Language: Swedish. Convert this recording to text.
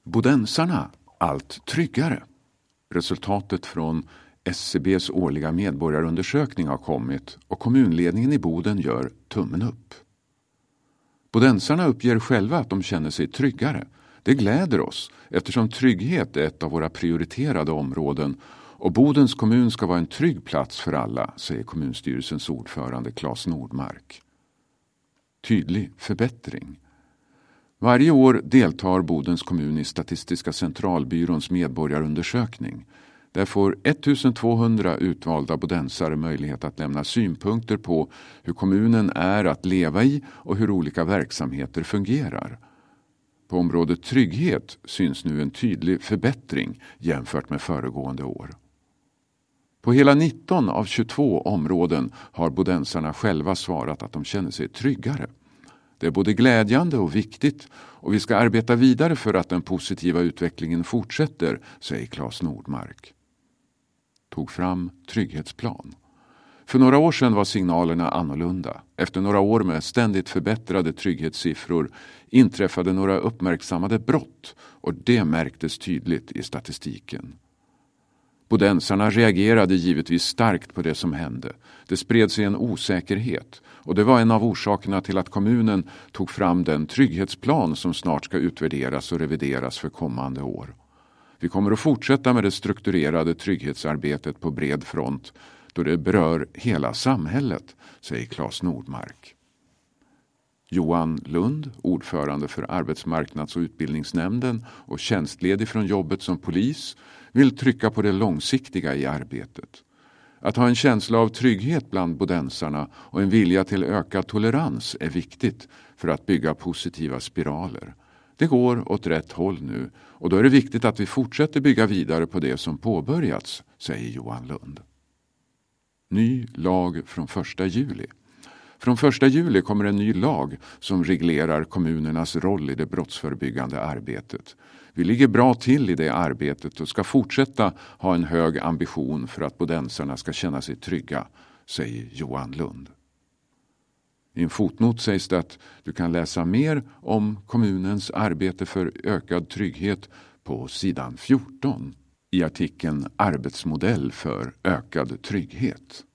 Bodensarna allt tryggare. Resultatet från SCBs årliga medborgarundersökning har kommit och kommunledningen i Boden gör tummen upp. Bodensarna uppger själva att de känner sig tryggare. Det gläder oss eftersom trygghet är ett av våra prioriterade områden och Bodens kommun ska vara en trygg plats för alla, säger kommunstyrelsens ordförande Claes Nordmark. Tydlig förbättring. Varje år deltar Bodens kommun i Statistiska centralbyråns medborgarundersökning. Där får 1200 utvalda bodensare möjlighet att lämna synpunkter på hur kommunen är att leva i och hur olika verksamheter fungerar. På området trygghet syns nu en tydlig förbättring jämfört med föregående år. På hela 19 av 22 områden har bodensarna själva svarat att de känner sig tryggare. Det är både glädjande och viktigt och vi ska arbeta vidare för att den positiva utvecklingen fortsätter, säger Claes Nordmark. Tog fram trygghetsplan. För några år sedan var signalerna annorlunda. Efter några år med ständigt förbättrade trygghetssiffror inträffade några uppmärksammade brott och det märktes tydligt i statistiken. Bodensarna reagerade givetvis starkt på det som hände. Det spred sig en osäkerhet och det var en av orsakerna till att kommunen tog fram den trygghetsplan som snart ska utvärderas och revideras för kommande år. Vi kommer att fortsätta med det strukturerade trygghetsarbetet på bred front då det berör hela samhället, säger Claes Nordmark. Johan Lund, ordförande för arbetsmarknads- och utbildningsnämnden och tjänstledig från jobbet som polis, vill trycka på det långsiktiga i arbetet. Att ha en känsla av trygghet bland bodensarna och en vilja till ökad tolerans är viktigt för att bygga positiva spiraler. Det går åt rätt håll nu och då är det viktigt att vi fortsätter bygga vidare på det som påbörjats, säger Johan Lund. Ny lag från 1 juli. Från 1 juli kommer en ny lag som reglerar kommunernas roll i det brottsförebyggande arbetet. Vi ligger bra till i det arbetet och ska fortsätta ha en hög ambition för att bodensarna ska känna sig trygga, säger Johan Lund. I en fotnot sägs det att du kan läsa mer om kommunens arbete för ökad trygghet på sidan 14 i artikeln Arbetsmodell för ökad trygghet.